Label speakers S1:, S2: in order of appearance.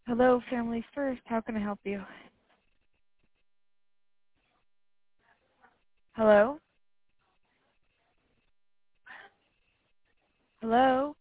S1: Hello, Family First. How can I help you? Hello? Hello?